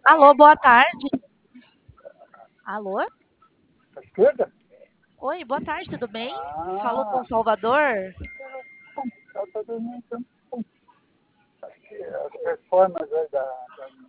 Alô, boa tarde. Alô? À esquerda? Oi, boa tarde, tudo bem? Falou com o Ah, Salvador? ela está dormindo. Acho que as reformas aí da